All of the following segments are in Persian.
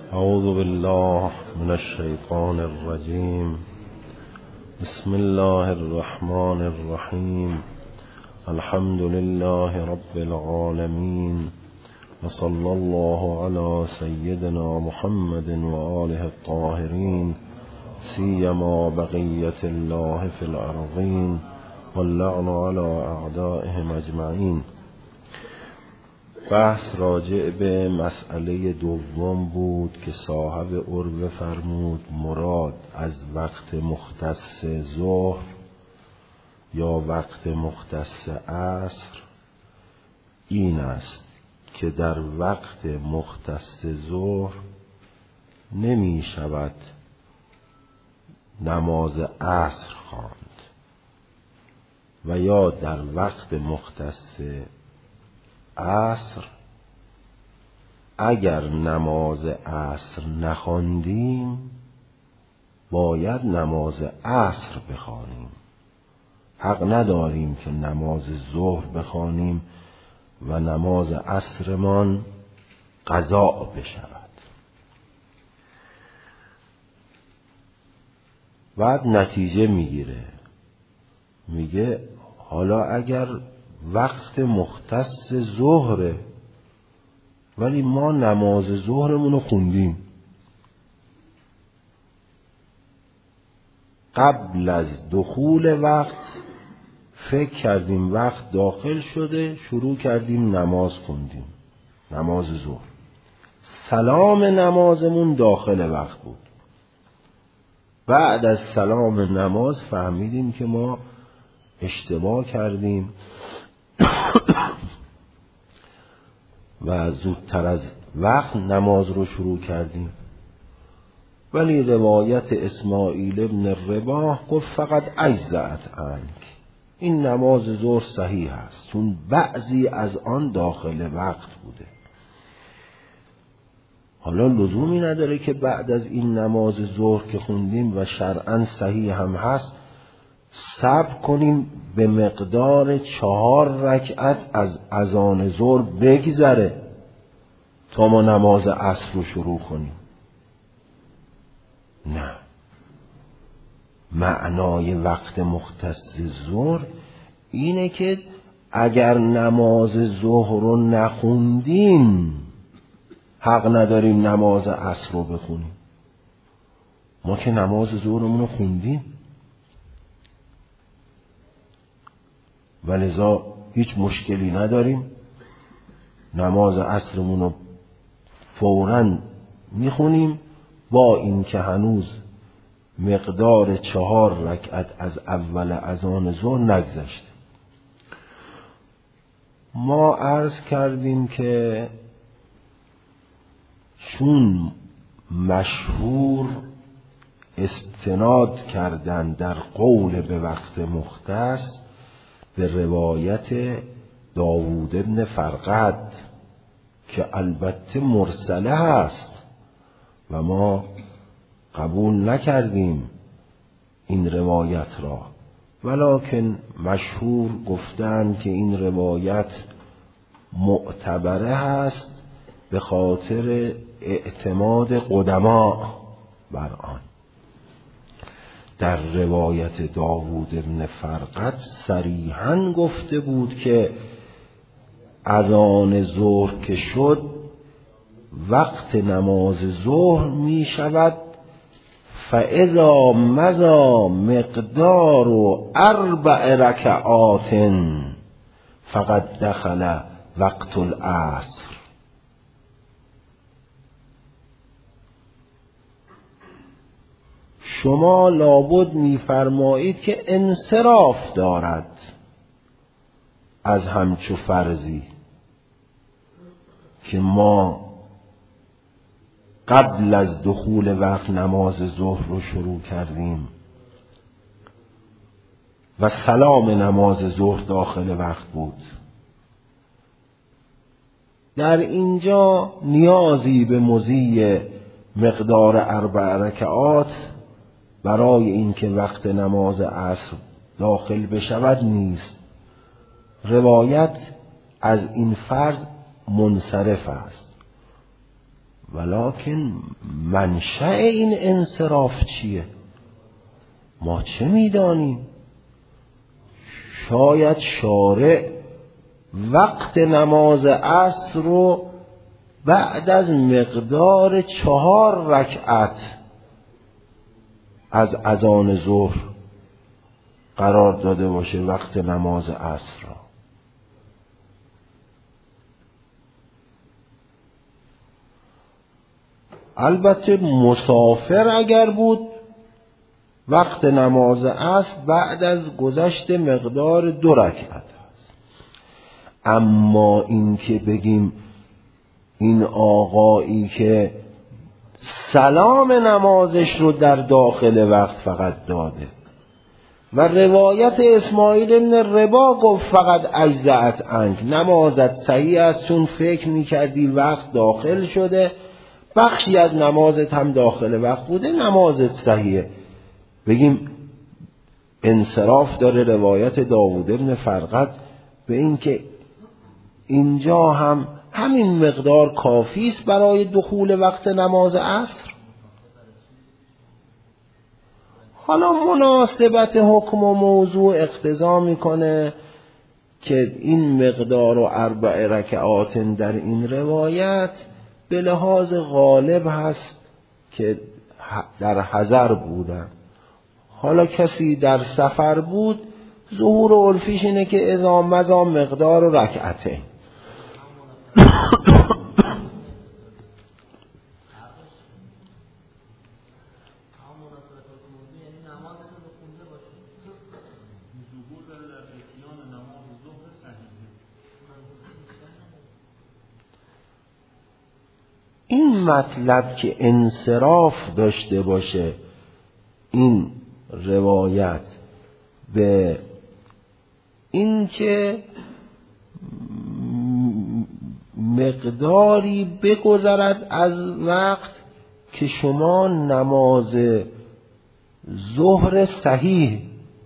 اعوذ بالله من الشیطان الرجیم. بسم الله الرحمن الرحیم. الحمد لله رب العالمین و صلی الله علی سیدنا محمد و آله الطاهرین سیما بقیت الله فی الارضین واللعن علی اعدائهم اجمعین. بحث راجع به مسئله دوم بود که صاحب عربه فرمود مراد از وقت مختص ظهر یا وقت مختص عصر این است که در وقت مختص ظهر نمی شود نماز عصر خواند و یا در وقت مختص عصر اگر نماز عصر نخواندیم باید نماز عصر بخوانیم. حق نداریم که نماز ظهر بخوانیم و نماز عصرمان قضا بشود. بعد نتیجه میگه حالا اگر وقت مختص ظهره ولی ما نماز ظهرمون رو خوندیم، قبل از دخول وقت فکر کردیم وقت داخل شده، شروع کردیم نماز خوندیم، نماز ظهر، سلام نمازمون داخل وقت بود. بعد از سلام نماز فهمیدیم که ما اشتباه کردیم و زودتر از وقت نماز رو شروع کردیم. ولی روایت اسماعیل ابن رباح گفت فقط اجزأت عنک، این نماز ظهر صحیح است چون بعضی از آن داخل وقت بوده. حالا لزومی نداره که بعد از این نماز ظهر که خوندیم و شرعاً صحیح هم هست صبر کنیم به مقدار 4 رکعت از اذان ظهر بگذره تا ما نماز عصر رو شروع کنیم. نه، معنای وقت مختص ظهر اینه که اگر نماز ظهر رو نخوندیم حق نداریم نماز عصر رو بخونیم. ما که نماز ظهرمون رو خوندیم و لذا هیچ مشکلی نداریم، نماز عصرمون رو فوراً میخونیم با این که هنوز مقدار 4 رکعت از اول اذان ظهر نگذشته. ما عرض کردیم که چون مشهور استناد کردن در قول به وقت مختص به روایت داوود بن فرقد که البته مرسله هست و ما قبول نکردیم این روایت را، ولکن مشهور گفتند که این روایت معتبره هست به خاطر اعتماد قدما بر آن. در روایت داوود بن فرقد صریحاً گفته بود که اذان ظهر که شد وقت نماز ظهر می شود فاذا مضی مقدار 4 رکعات فقد دخل وقت العصر. شما لابد می‌فرمایید که انصراف دارد از همچو فرضی که ما قبل از دخول وقت نماز ظهر رو شروع کردیم و سلام نماز ظهر داخل وقت بود. در اینجا نیازی به مضی مقدار 4 رکعات برای اینکه وقت نماز عصر داخل بشود نیست. روایت از این فرض منصرف است ولکن منشأ این انصراف چیه؟ ما چه میدانیم؟ شاید شارع وقت نماز عصر رو بعد از مقدار 4 رکعت از اذان ظهر قرار داده باشه وقت نماز عصر را. البته مسافر اگر بود وقت نماز عصر بعد از گذشت مقدار 2 رکعت است. اما این که بگیم این آقایی که سلام نمازش رو در داخل وقت فقط داده و روایت اسماعیل ابن ربا گفت فقط اجزأت عنک، نمازت صحیح است چون فکر میکردی وقت داخل شده، بخشی از نمازت هم داخل وقت بوده، نمازت صحیحه. بگیم انصراف داره روایت داوود ابن فرقد به این که اینجا هم همین مقدار کافی است برای دخول وقت نماز عصر. حالا مناسبت حکم و موضوع اقتضا میکنه که این مقدار و 4 رکعات در این روایت به لحاظ غالب هست که در حضر بودن. حالا کسی در سفر بود ظهور و عرفیش اینه که اذا مضی مقدار و رکعته. این مطلب که انصراف داشته باشه این روایت به این که مقداری بگذرد از وقت که شما نماز ظهر صحیح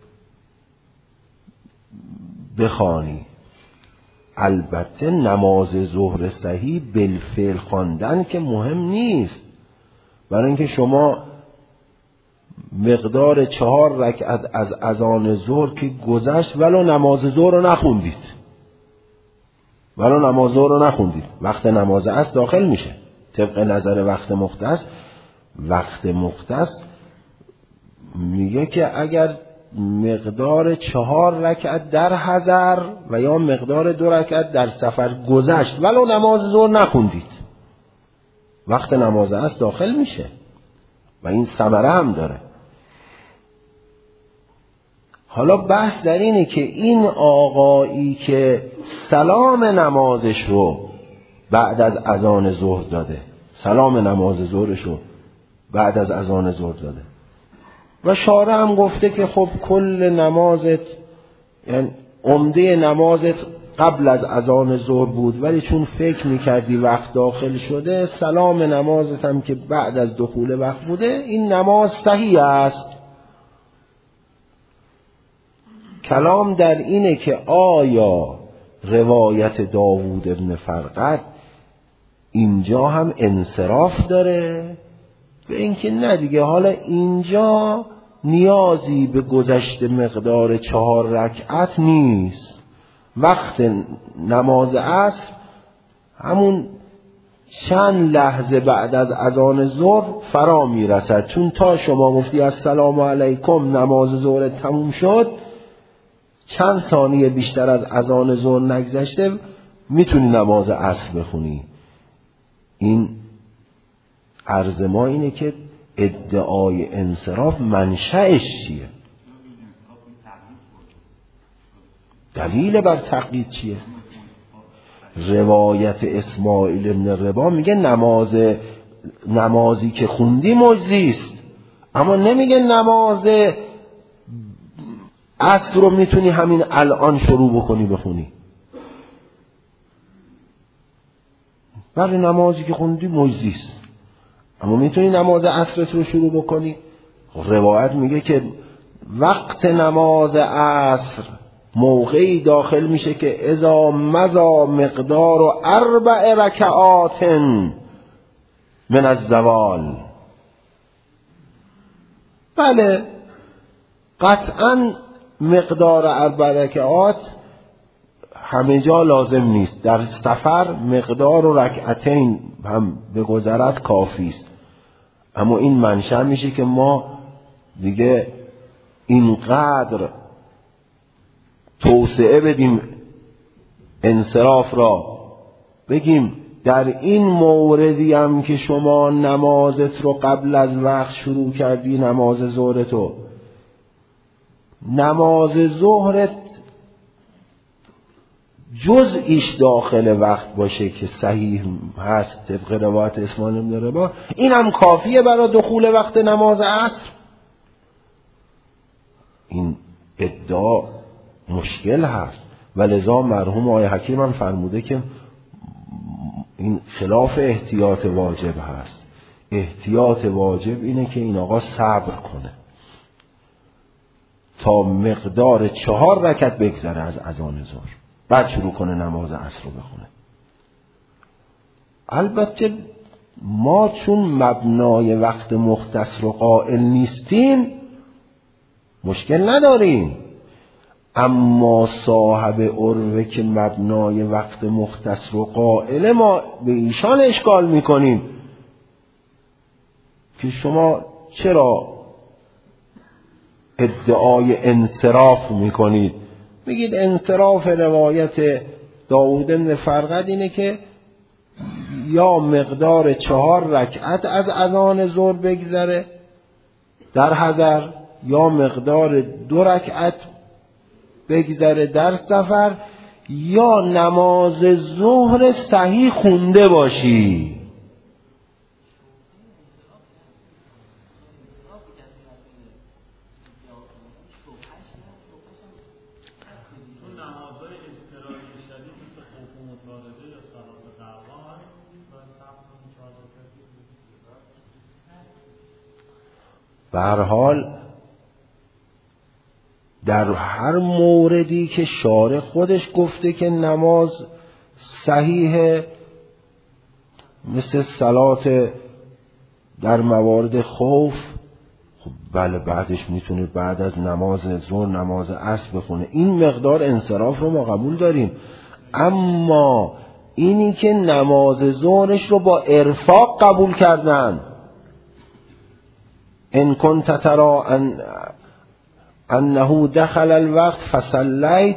بخوانی. البته نماز ظهر صحیح بالفعل خواندن که مهم نیست، برای اینکه شما مقدار 4 رکعت از اذان ظهر که گذشت ولو نماز ظهر رو نخوندید، وقت نماز عصر داخل میشه طبق نظر وقت مختص. وقت مختص میگه که اگر مقدار 4 رکعت در حضر و یا مقدار 2 رکعت در سفر گذشت ولو نماز ظهر نخوندید، وقت نماز عصر داخل میشه و این ثمره هم داره. حالا بحث در اینه که این آقایی که سلام نمازش رو بعد از اذان ظهر داده، سلام نماز ظهرش رو بعد از اذان ظهر داده و شارع هم گفته که خب کل نمازت، یعنی عمده نمازت قبل از اذان ظهر بود ولی چون فکر میکردی وقت داخل شده، سلام نمازت هم که بعد از دخول وقت بوده، این نماز صحیح است. کلام در اینه که آیا روایت داوود ابن فرقد اینجا هم انصراف داره؟ به اینکه نه دیگه، حالا اینجا نیازی به گذشت مقدار 4 رکعت نیست. وقت نماز عصر همون چند لحظه بعد از اذان ظهر فرا میرسد، چون تا شما گفتی السلام علیکم نماز ظهر تموم شد، چند ثانیه بیشتر از اذان ظهر نگذشته میتونی نماز عصر بخونی. این عرض ما اینه که ادعای انصراف منشأش چیه؟ دلیل بر تقیید چیه؟ روایت اسماعیل ابن ربا میگه نمازی که خوندی مجزی است، اما نمیگه نماز عصر رو میتونی همین الان شروع بکنی بخونی. برای نمازی که خوندی مجزی است اما میتونی نماز عصرت رو شروع بکنی. روایت میگه که وقت نماز عصر موقعی داخل میشه که اذا مضی مقدار 4 رکعات، من الزوال. بله قطعا مقدار اربع رکعات همه جا لازم نیست، در سفر مقدار و رکعتین هم بگذرد کافی است، اما این منشأ میشه که ما دیگه اینقدر توسعه بدیم انصراف را، بگیم در این موردی هم که شما نمازت رو قبل از وقت شروع کردی، نماز ظهرتو، نماز ظهرت جزئیش داخل وقت باشه که صحیح هست طبق روایت اسماعیل بن رباح، این هم کافیه برای دخول وقت نماز عصر. این ادعا مشکل هست و لذا مرحوم آقای حکیم هم فرموده که این خلاف احتیاط واجب هست. احتیاط واجب اینه که این آقا صبر کنه تا مقدار 4 رکعت بگذره از اذان ظهر، بعد شروع کنه نماز عصر رو بخونه. البته ما چون مبنای وقت مختص رو قائل نیستیم مشکل نداریم، اما صاحب عروه که مبنای وقت مختص رو قائل، ما به ایشان اشکال میکنیم که شما چرا ادعای انصراف میکنید. میگید انصراف روایت داوود بن فرقد اینه که یا مقدار 4 رکعت از اذان ظهر بگذره در حضر، یا مقدار 2 رکعت بگذره در سفر، یا نماز ظهر صحیح خونده باشی. به هر حال در هر موردی که شارع خودش گفته که نماز صحیحه، مثل صلات در موارد خوف، خب بله بعدش میتونه بعد از نماز ظهر نماز عصر بخونه، این مقدار انصراف رو ما قبول داریم. اما اینی که نماز ظهرش رو با ارفاق قبول کردن، ان كنت ترى انه دخل الوقت فصليت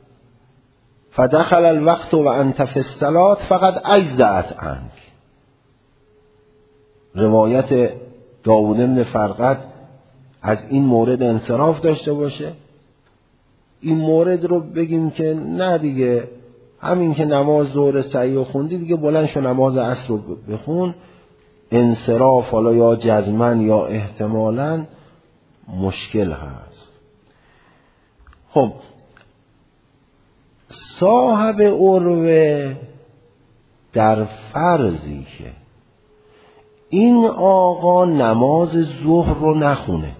فدخل الوقت وانت في الصلاه فقد اجزأت عنك. روایت داوود بن فرقد از این مورد انصراف داشته باشه، این مورد رو بگیم که نه دیگه، همین که نماز ظهر صحیح خوندی دیگه بلند شو نماز عصر رو بخون، انصراف حالا یا جزمن یا احتمالاً مشکل هست. خب صاحب عروه در فرضی که این آقا نماز ظهر رو نخونه،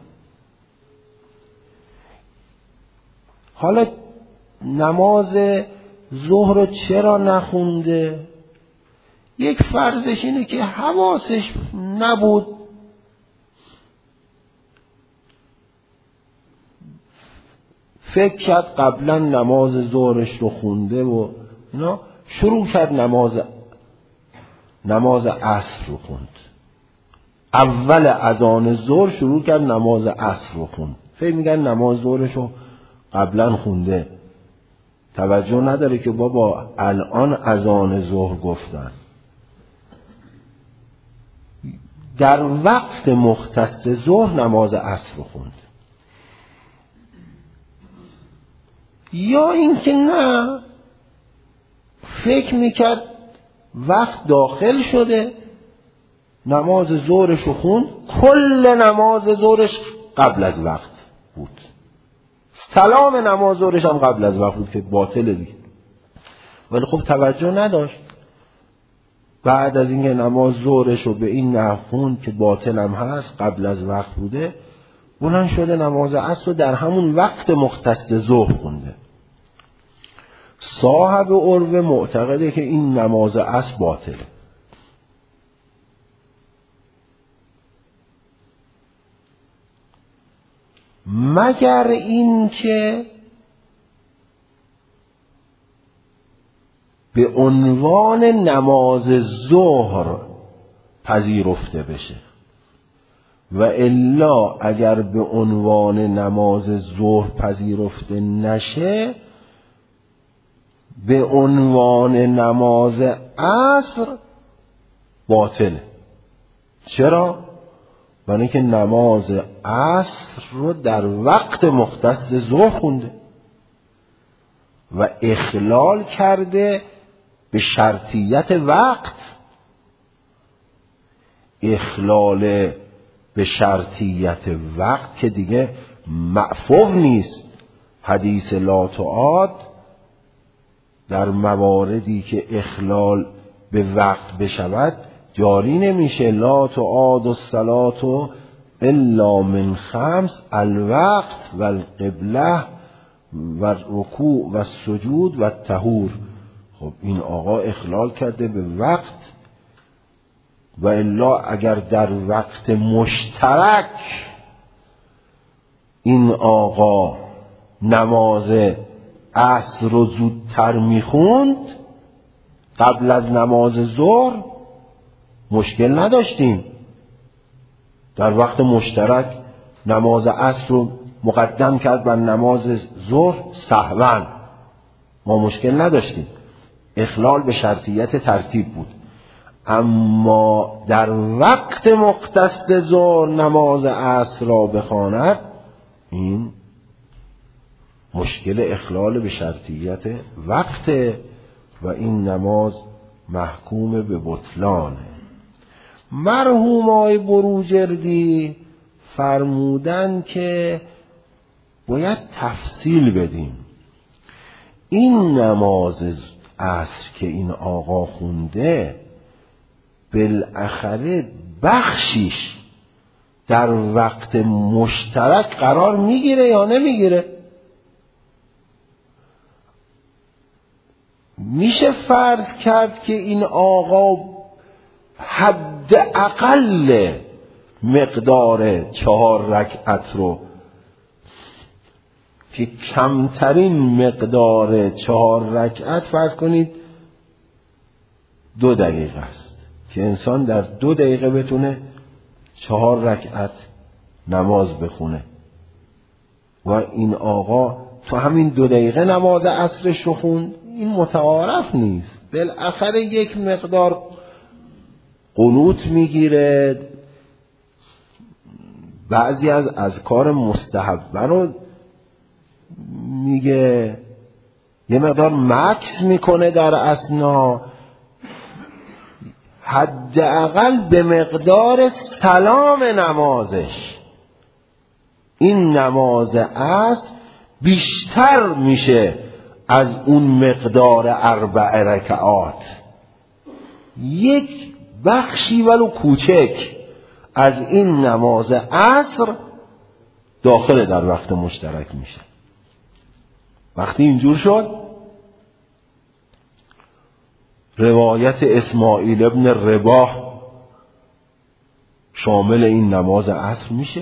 حالا نماز ظهر رو چرا نخونده؟ یک فرضش اینه که حواسش نبود، فکر کرد قبلا نماز ظهرش رو خونده و اینا، شروع کرد نماز عصر رو خوند، اول اذان ظهر شروع کرد نماز عصر رو خوند، فکر میگن نماز ظهرش رو قبلا خونده، توجه نداره که بابا الان اذان ظهر گفتن. در وقت مختص ظهر نماز عصر رو خوند. یا اینکه نه، فکر میکرد وقت داخل شده نماز ظهرش رو خوند، کل نماز ظهرش قبل از وقت بود، سلام نماز ظهرش هم قبل از وقت بود که باطله دیگه، ولی خب توجه نداشت. بعد از اینکه نماز ظهرش رو به این نحو خوند که باطل هم هست قبل از وقت بوده، بلند شده نماز عصر رو در همون وقت مختص ظهر خونده. صاحب عروه معتقده که این نماز عصر باطله. مگر این که به عنوان نماز ظهر پذیرفته بشه، و الا اگر به عنوان نماز ظهر پذیرفته نشه به عنوان نماز عصر باطله. چرا؟ برای اینکه نماز عصر رو در وقت مختص ظهر خونده و اخلال کرده به شرطیت وقت. اخلال به شرطیت وقت که دیگه معفو نیست. حدیث لا تعاد در مواردی که اخلال به وقت بشود جاری نمیشه. لا تعاد الصلاة الا من خمس: الوقت و القبله و الرکوع و السجود و الطهور. خب این آقا اخلال کرده به وقت، و الا اگر در وقت مشترک این آقا نماز عصر رو زودتر میخوند قبل از نماز ظهر مشکل نداشتیم. در وقت مشترک نماز عصر رو مقدم کرد بر نماز ظهر سهواً، ما مشکل نداشتیم. اخلال به شرطیت ترتیب بود. اما در وقت مختص ظهر نماز عصر را بخواند، این مشکل اخلال به شرطیت وقت و این نماز محکوم به بطلانه. مرحوم آقای بروجردی فرمودن که باید تفصیل بدیم. این نماز عصر که این آقا خونده بالاخره بخشیش در وقت مشترک قرار میگیره یا نمیگیره؟ میشه فرض کرد که این آقا حداقل مقدار 4 رکعت رو که کمترین مقدار 4 رکعت فرض کنید 2 دقیقه است که انسان در 2 دقیقه بتونه 4 رکعت نماز بخونه، و این آقا تو همین 2 دقیقه نماز عصرش رو خوند. این متعارف نیست. بالاخره یک مقدار قنوت میگیره، بعضی از اذکار مستحبه رو میگه، یه مقدار مکث میکنه در اثنا، حداقل به مقدار سلام نمازش این نماز عصر بیشتر میشه از اون مقدار 4 رکعات. یک بخشی ولو کوچک از این نماز عصر داخل در وقت مشترک میشه. وقتی اینجور شد، روایت اسماعیل ابن رباح شامل این نماز عصر میشه.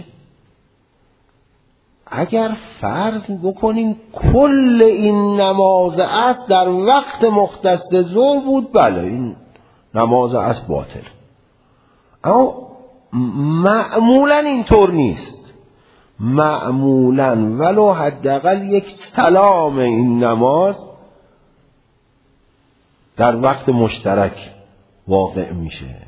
اگر فرض بکنیم کل این نماز عصر در وقت مختص ظهر بود، بله این نماز عصر باطل. اما معمولا اینطور نیست. معمولا ولو حداقل یک سلام این نماز در وقت مشترک واقع میشه،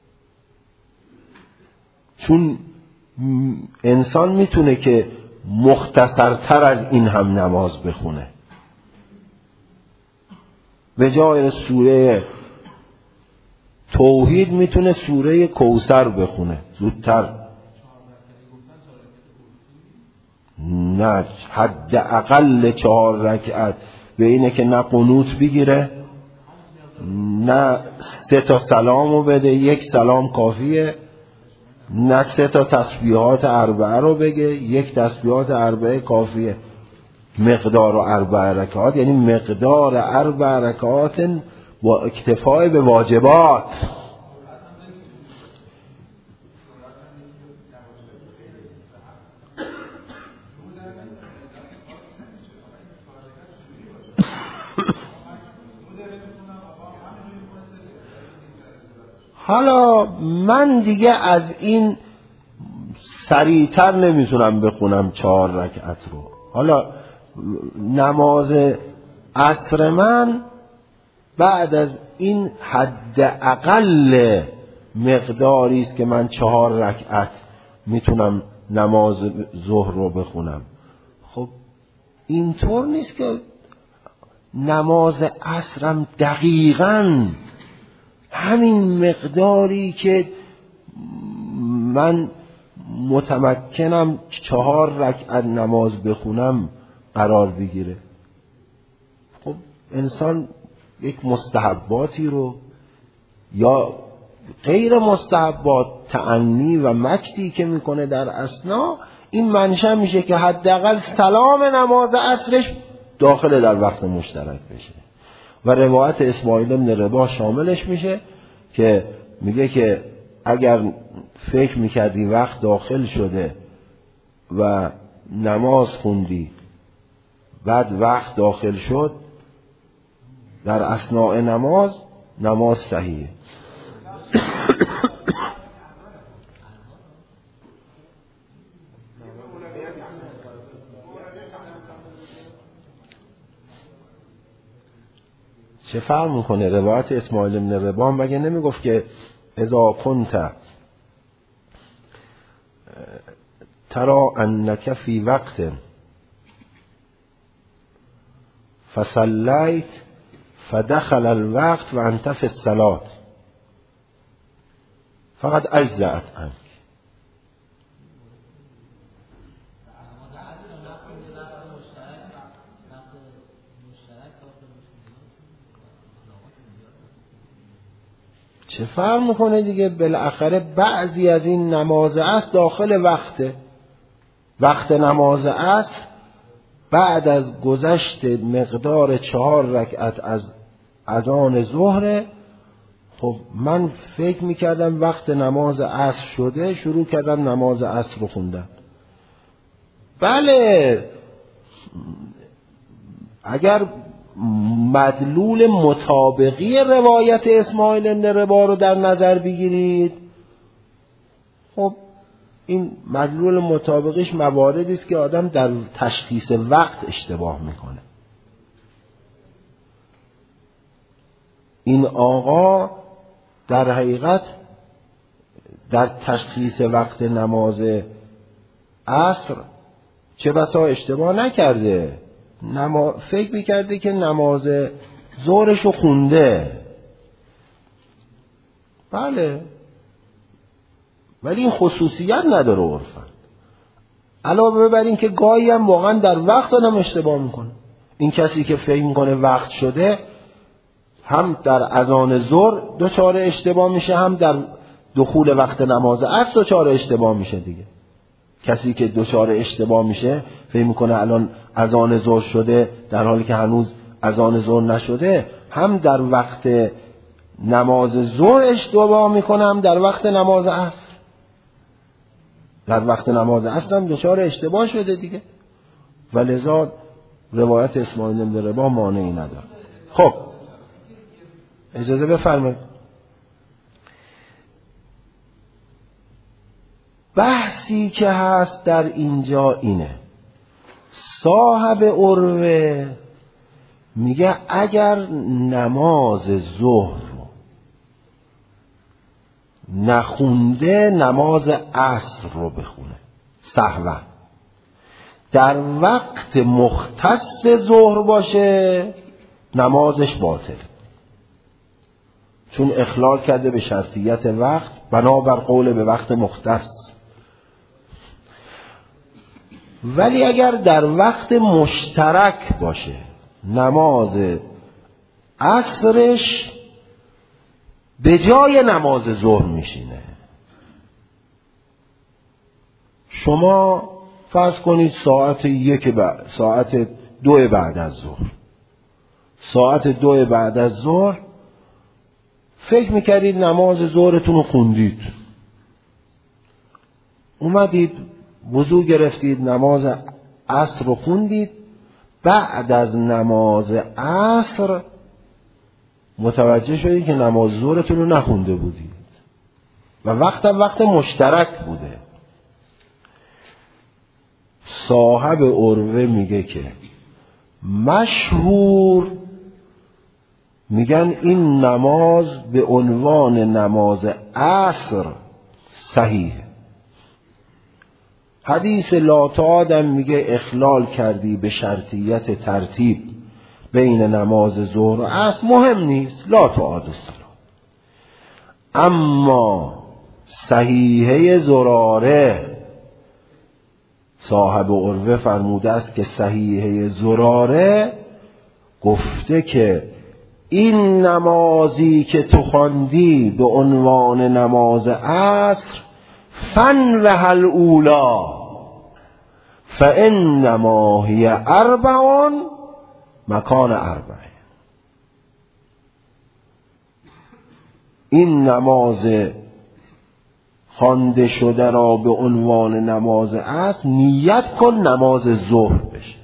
چون انسان میتونه که مختصرتر از این هم نماز بخونه. به جای سوره توحید میتونه سوره کوثر بخونه زودتر. نه، حداقل 4 رکعت به اینه که نه قنوت بگیره، نه 3 تا سلامو بده، 1 سلام کافیه، نه 3 تا تسبیحات 4 رو بگه، 1 تسبیحات 4 کافیه. مقدار 4 رکعات یعنی مقدار 4 رکعات با اکتفای به واجبات. حالا من دیگه از این سریعتر نمیتونم بخونم 4 رکعت رو. حالا نماز عصر من بعد از این حد اقل مقداری است که من 4 رکعت میتونم نماز ظهر رو بخونم. خب اینطور نیست که نماز عصرم دقیقاً همین مقداری که من متمکنم 4 رکعت نماز بخونم قرار بگیره. خب انسان یک مستحباتی رو یا غیر مستحبات تأنی و مکسی که میکنه در اثنا، این منشأ میشه که حداقل سلام نماز عصرش داخل در وقت مشترک بشه. و روایت اسماعیل بن رباح شاملش میشه که میگه که اگر فکر میکردی وقت داخل شده و نماز خوندی بعد وقت داخل شد در اثناء نماز صحیحه. چه فرق میکنه؟ روایت اسماعیل بن رباح مگه نمیگفت که اذا کنت ترى انك في وقت فصليت فدخل الوقت وانت في الصلاة فقد اجزأت عنك. چه فرق میکنه دیگه؟ بالاخره بعضی از این نماز عصر داخل وقت نماز عصر بعد از گذشت مقدار 4 رکعت از اذان ظهر. خب من فکر میکردم وقت نماز عصر شده، شروع کردم نماز عصر رو خوندم. بله اگر مدلول مطابقی روایت اسماعیل بن رباح رو در نظر بگیرید، خب این مدلول مطابقیش مواردی است که آدم در تشخیص وقت اشتباه میکنه. این آقا در حقیقت در تشخیص وقت نماز عصر چه بسا اشتباه نکرده، فکر میکرده که نماز ظهرشو خونده. بله ولی این خصوصیت نداره عرفاً. علاوه بر این که گاهی هم واقعا در وقت آدم اشتباه میکنه. این کسی که فکر میکنه وقت شده هم در اذان ظهر دچار اشتباه میشه، هم در دخول وقت نماز عصر دچار اشتباه میشه دیگه. کسی که دچار اشتباه میشه فکر میکنه الان اذان ظهر شده در حالی که هنوز اذان ظهر نشده، هم در وقت نماز ظهر اشتباه میکنه هم در وقت نماز عصر. در وقت نماز عصر هم دچار اشتباه شده دیگه. ولذا روایت اسماعیل بن رباح مانعی نداره. خب اجازه بفرمایید. بحثی که هست در اینجا اینه، صاحب عروه میگه اگر نماز ظهر رو نخونده نماز عصر رو بخونه سهوا، در وقت مختص ظهر باشه نمازش باطل، چون اخلال کرده به شرطیت وقت بنابر قول به وقت مختص. ولی اگر در وقت مشترک باشه نماز عصرش به جای نماز ظهر میشینه. شما فرض کنید ساعت 2 بعد از ظهر، ساعت 2 بعد از ظهر فکر میکردید نماز ظهرتون رو خوندید، اومدید وضو گرفتید نماز عصر رو خوندید، بعد از نماز عصر متوجه شدید که نماز ظهرتون رو نخونده بودید. و وقت مشترک بوده. صاحب عروه میگه که مشهور میگن این نماز به عنوان نماز عصر صحیحه. حدیث لاتعادم میگه اخلال کردی به شرطیت ترتیب بین نماز ظهر و عصر، مهم نیست، لا تعاد الصلاة. اما صحیحه زراره، صاحب عروه فرموده است که صحیحه زراره گفته که این نمازی که تو خواندی به عنوان نماز عصر فنوها الاولی فانما هی اربع مکان اربع. این نماز خوانده شده را به عنوان نماز عصر نیت کن نماز ظهر بشه.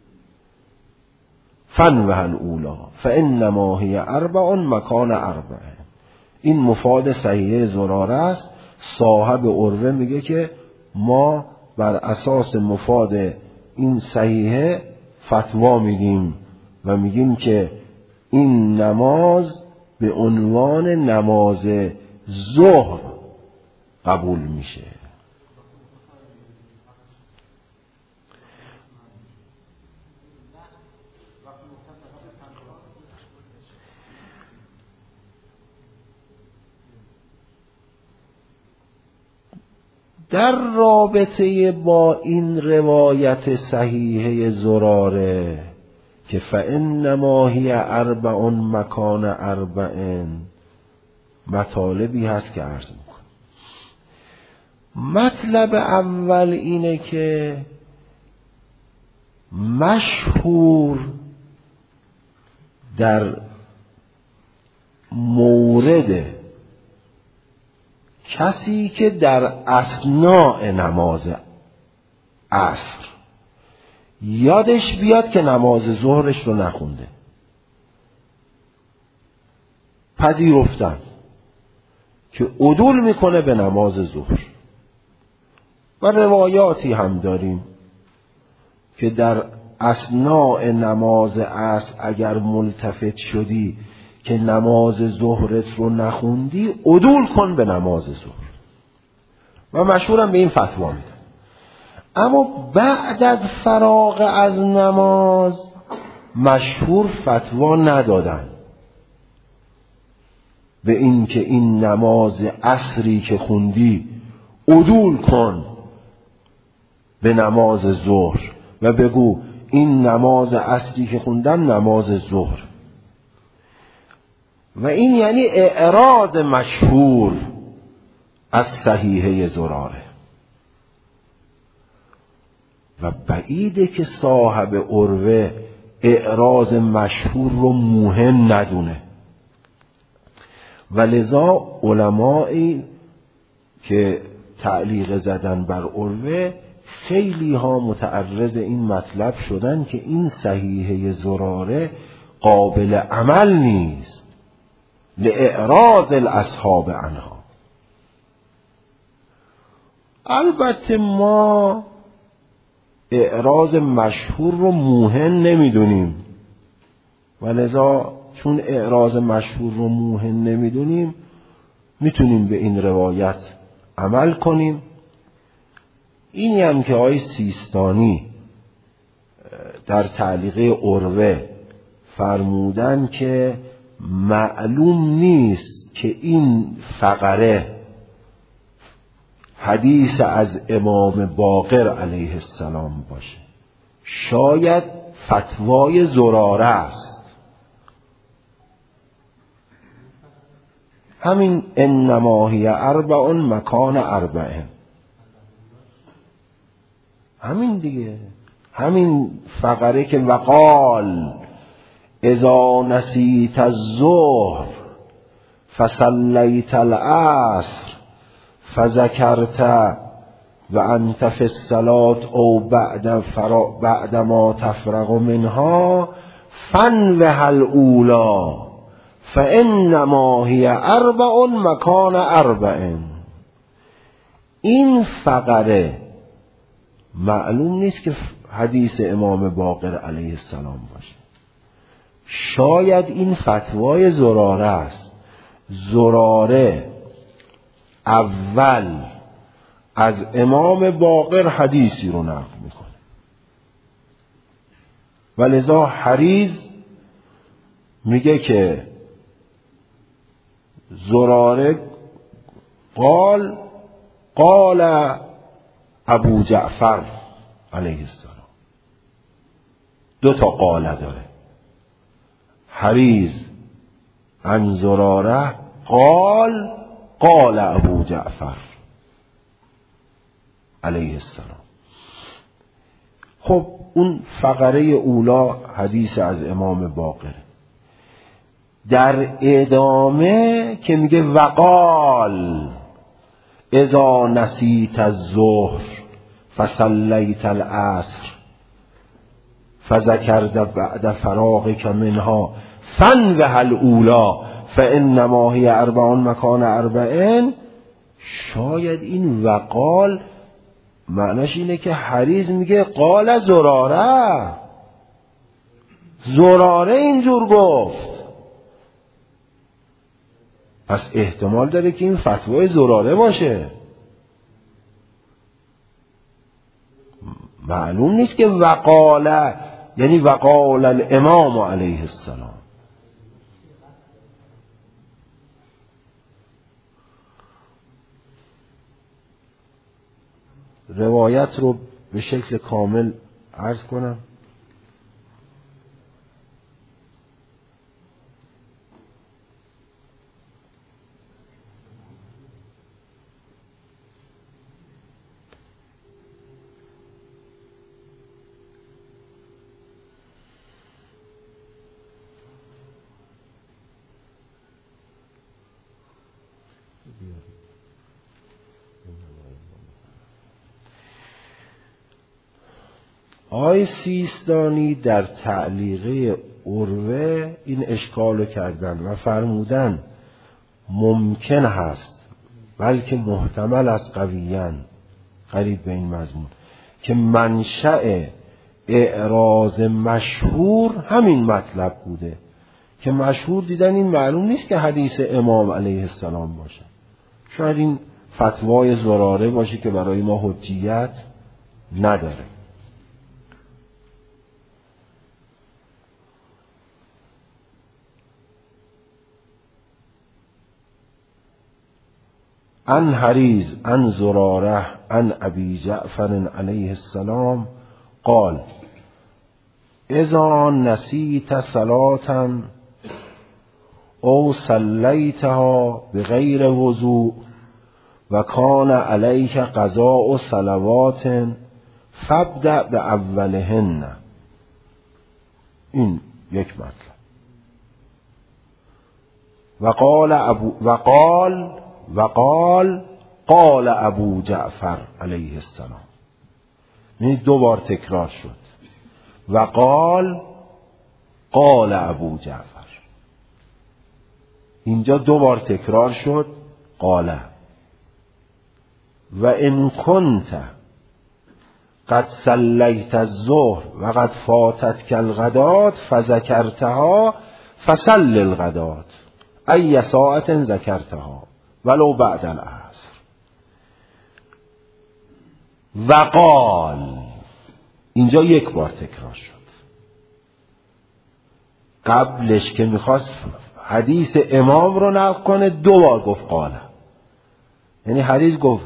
فنوها الاولی فانما هی اربع مکان اربع. این مفاد صحیحه زراره است. صاحب عروه میگه که ما بر اساس مفاد این صحیحه فتوا میدیم و میگیم که این نماز به عنوان نماز ظهر قبول میشه. در رابطه با این روایت صحیحه زراره که فانما هی اربع مکان اربع مطالبی هست که عرض میکنم. مطلب اول اینه که مشهور در مورد کسی که در اثناء نماز عصر یادش بیاد که نماز ظهرش رو نخونده، پذیرفتن که عدول میکنه به نماز ظهر. و روایاتی هم داریم که در اثناء نماز عصر اگر ملتفت شدی که نماز ظهرت رو نخوندی عدول کن به نماز ظهر. و مشهورم به این فتوا میدن. اما بعد از فراغ از نماز مشهور فتوا ندادن به این که این نماز عصری که خوندی عدول کن به نماز ظهر و بگو این نماز عصری که خوندم نماز ظهر. و این یعنی اعراض مشهور از صحیحه زراره. و بعیده که صاحب عروه اعراض مشهور رو مهم ندونه. و لذا علمایی که تعلیق زدن بر عروه خیلی ها متعرض این مطلب شدن که این صحیحه زراره قابل عمل نیست لإعراض الاصحاب عنها. البته ما اعراض مشهور رو موهن نمیدونیم و لذا چون اعراض مشهور رو موهن نمیدونیم میتونیم به این روایت عمل کنیم. اینی هم که آقای سیستانی در تعلیق عروه فرمودن که معلوم نیست که این فقره حدیث از امام باقر علیه السلام باشه، شاید فتوای زراره است. همین انما هی اربع مکان اربع، همین دیگه، همین فقره که وقال اذا نسیت الظهر فصلیت العصر فذکرت و انت فی الصلاة او بعد ما تفرغ منها فنوها الاولی فانما هی اربع مکان اربع. این فقره معلوم نیست که حدیث امام باقر علیه السلام باشه. شاید این فتوای زراره است. زراره اول از امام باقر حدیثی رو نقل میکنه و لذا حریز میگه که زراره قال ابو جعفر علیه السلام. دو تا قاله داره. حریز عن زراره قال ابو جعفر علیه السلام. خب اون فقره اولا حدیث از امام باقر. در ادامه که میگه وقال اذا نسیت الظهر فصلیت العصر فذکرت بعد فراغک منها فانوه الاولی فانما هی 4 مکان 4. شاید این وقال معناش اینه که حریز میگه قال زراره اینجور گفت. پس احتمال داره که این فتوای زراره باشه. معلوم نیست که وقال یعنی وقال الامام علیه السلام. روایت رو به شکل کامل عرض کنم. آقای سیستانی در تعلیقه عروه این اشکالو کردن و فرمودن ممکن هست بلکه محتمل است قویاً قریب به این مضمون که منشأ اعراض مشهور همین مطلب بوده که مشهور دیدن این معلوم نیست که حدیث امام علیه السلام باشه. شاید این فتوای زراره باشه که برای ما حجیت نداره. عن حریز عن زراره عن ابی جعفر علیه السلام قال اذا نسیت صلاة او صلیتها بغیر وضوء و کان علیک قضاء صلوات فابدأ باولهن. این یک مطلب. قال ابو جعفر علیه السلام. یعنی 2 بار تکرار شد. قال ابو جعفر. اینجا 2 بار تکرار شد قال. و ان کنت قد صلیت الظهر و قد فاتتک الغدات فذکرتها فصل الغدات ای ساعت ذکرتها ولو بعد العصر. وقال اینجا 1 بار تکرار شد. قبلش که میخواست حدیث امام رو نقل کنه 2 بار گفت قال. یعنی حریز گفت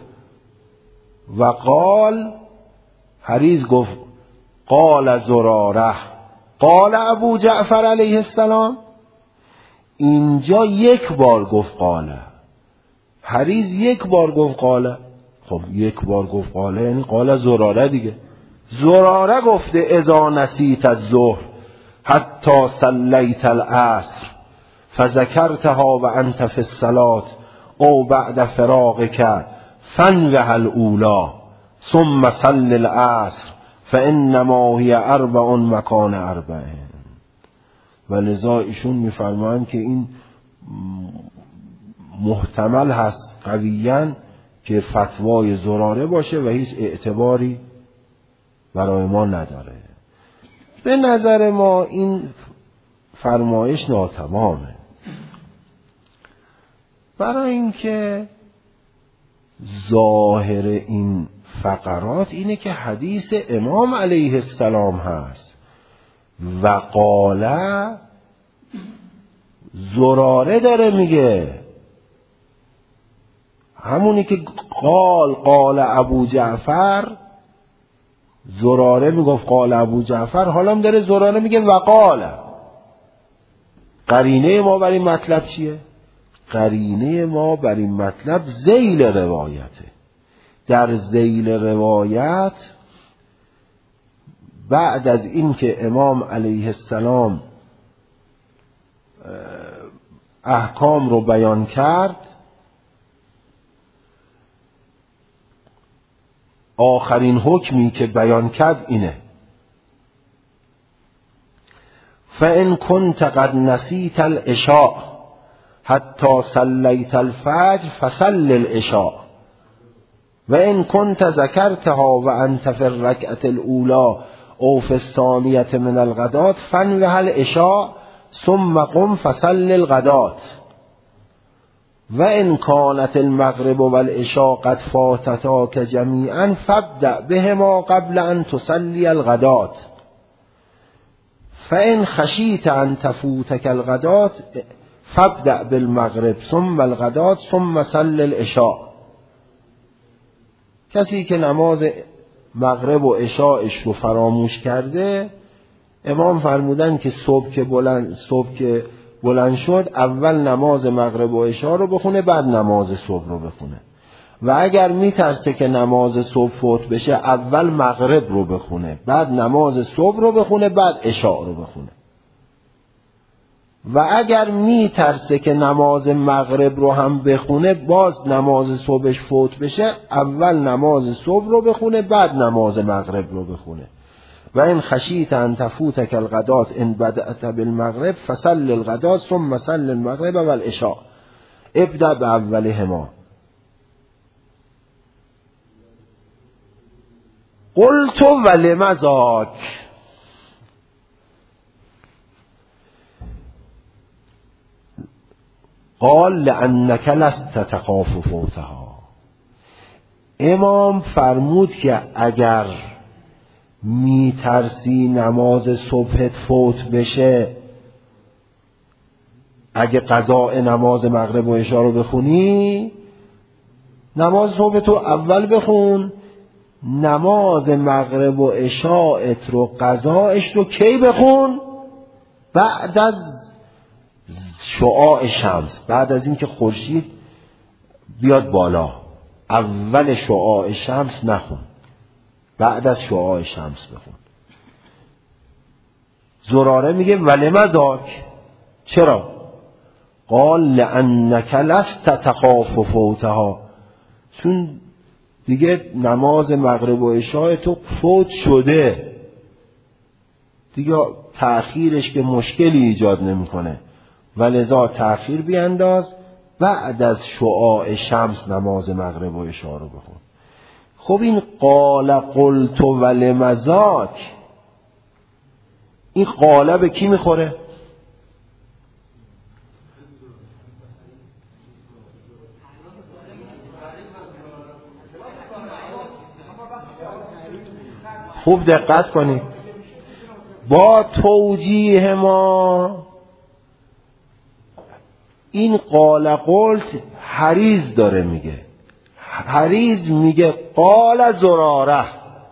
وقال، حریز گفت قال زراره قال ابو جعفر علیه السلام. اینجا 1 بار گفت قال. حریز 1 بار گفت قال. خب 1 بار گفت قال یعنی قال زراره دیگه. زراره گفته اذا نسیت الظهر حتی صلیت العصر فذکرتها و انت فی الصلاة او بعد فراغک فانوه الاولی ثم صل العصر فانما هی 4 مکان 4. ولذا ایشون میفرمایند که این محتمل هست قویاً که که فتوای زراره باشه و هیچ اعتباری برای ما نداره. به نظر ما این فرمایش ناتمامه، برای اینکه ظاهر این فقرات اینه که حدیث امام علیه السلام هست و قاله زراره داره میگه، همونی که قال ابو جعفر، زراره میگفت قال ابو جعفر، حالا هم داره زراره میگه و قاله. قرینه ما بر این مطلب چیه؟ قرینه ما بر این مطلب ذیل روایته. در ذیل روایت بعد از این که امام علیه السلام احکام رو بیان کرد، آخرین حکمی که بیان کرد اینه: فَإِن كُنْتَ قَدْ نَسِيتَ الْعِشَاءَ حَتَّى صَلَّيْتَ الْفَجْرَ فَصَلِّ الْعِشَاءَ وَإِن كُنْتَ ذَكَرْتَهَا وَأَنْتَ فِي الرَّكْعَةِ الْأُولَى أو في الثانية من الغداة فانوها العشاء ثم قم فصل الغداة وإن كانت المغرب والعشاء قد فاتتاك جميعا فابدأ بهما قبل أن تصلي الغداة فإن خشيت أن تفوتك الغداة فابدأ بالمغرب ثم الغداة ثم صل العشاء. کسی که نماز مغرب و عشاءش رو فراموش کرده، امام فرمودن که صبح که بلند شد اول نماز مغرب و عشاء رو بخونه، بعد نماز صبح رو بخونه. و اگر میترسه که نماز صبح فوت بشه اول مغرب رو بخونه، بعد نماز صبح رو بخونه، بعد عشاء رو بخونه. و اگر میترسه که نماز مغرب رو هم بخونه باز نماز صبحش فوت بشه، اول نماز صبح رو بخونه، بعد نماز مغرب رو بخونه. و این خشیت ان تفوتک الغداة ان بدأت بالمغرب فصل الغداة ثم صل المغرب والعشاء ابدأ باولهما. قلت ولم ذاک، قال لأنك لست تخاف فوتها. امام فرمود که اگر میترسی نماز صبحت فوت بشه، اگه قضاء نماز مغرب و عشاء رو بخونی، نماز صبح تو اول بخون، نماز مغرب و عشاءت رو قضاءش رو کی بخون؟ بعد از شعاع شمس، بعد از اینکه خورشید بیاد بالا. اول شعاع شمس نخون، بعد از شعاع شمس بخون. زراره میگه ولم ذاک، چرا؟ قال لأنك لست تخاف فوتها، چون دیگه نماز مغرب و عشاء تو فوت شده دیگه، تأخیرش که مشکلی ایجاد نمیکنه، ولذا تأخیر بیانداز، بعد از شعاع شمس نماز مغرب و عشاء رو بخون. خب این قال قلت ولم ذاک، این قاله به کی میخوره؟ خوب دقت کنید، با توجیه ما این قال قلت حریز داره میگه. حریز میگه قال زراره،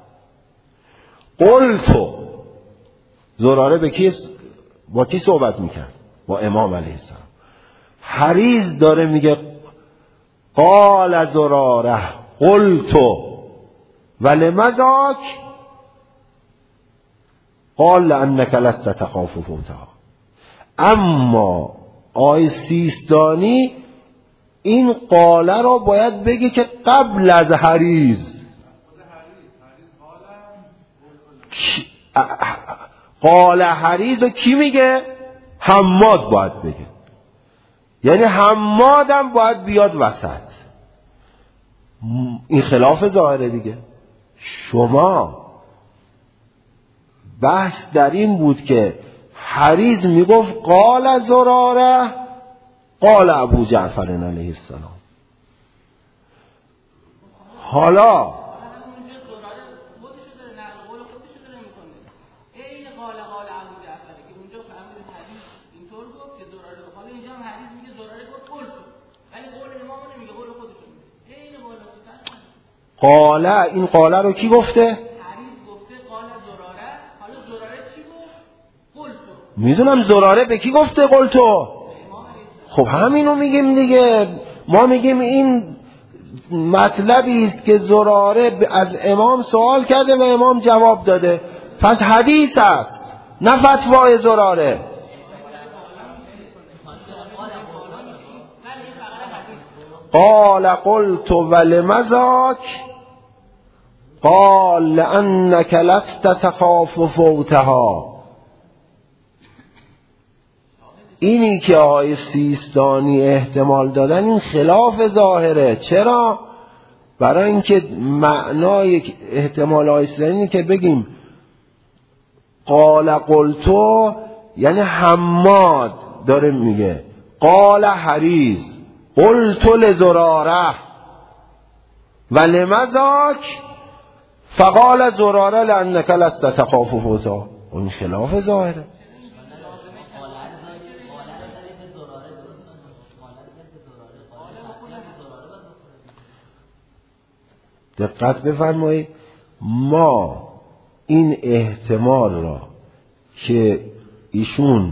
قلتو. زراره با کی صحبت میکرد؟ با امام علیه السلام. حریز داره میگه قال زراره قلتو ولم ذاک قال لأنك لست تخاف فوتها. اما آی سیستانی این قاله رو باید بگی که قبل از حریز. قاله حریز رو کی میگه؟ حماد باید بگه، یعنی حمادم باید بیاد وسط. این خلاف ظاهره دیگه. شما بحث در این بود که حریز میگفت قال زراره قال ابو جعفر علیه السلام. حالا قاله، این قاله رو کی گفته؟ میدونم زراره به کی گفته قلتو؟ خب همینو میگیم دیگه. ما میگیم این مطلبی است که زراره از امام سوال کرده و امام جواب داده، پس حدیث است نه فتوای زراره. قال قلت ولم ذاک قال لأنك لست تخاف فوتها. اینی که آقای سیستانی احتمال دادن این خلاف ظاهره. چرا؟ برای اینکه معنای احتمال آقای سیستانی که بگیم قال قلتو یعنی حماد داره میگه قال حریز قلتو لزراره ولم ذاک فقال زراره لأنك لست تخاف فوتها. اون خلاف ظاهره. دقت بفرمایید، ما این احتمال را که ایشون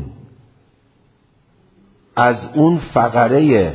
از اون فقره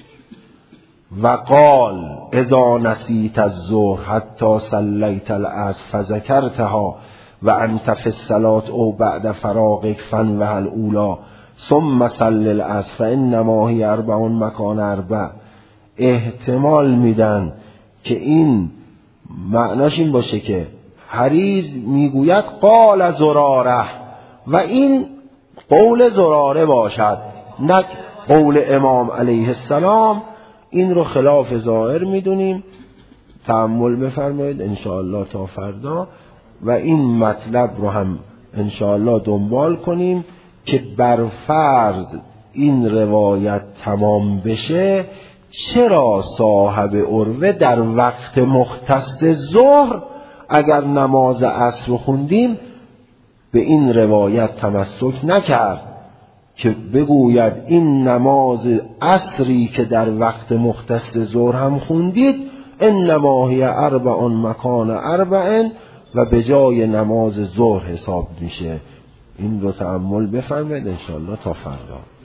وقال اذا نسیت الظهر حتی صلیت العصر فذکرتها و انت فی الصلاة او بعد فراغک فانوه الاولی ثم صل العصر فانما هی 4 مکان 4 احتمال میدن که این معناش این باشه که حریز میگوید قال زراره و این قول زراره باشد نه قول امام علیه السلام. این رو خلاف ظاهر میدونیم. تأمل بفرمایید انشاءالله تا فردا و این مطلب رو هم انشاءالله دنبال کنیم که بر فرض این روایت تمام بشه چرا صاحب عروه در وقت مختص ظهر اگر نماز عصر رو خوندیم به این روایت تمسک نکرد که بگوید این نماز عصری که در وقت مختص ظهر هم خوندید انما هی 4 مکان 4 و به جای نماز ظهر حساب میشه. این رو تأمل بفرمایید انشاءالله تا فردا.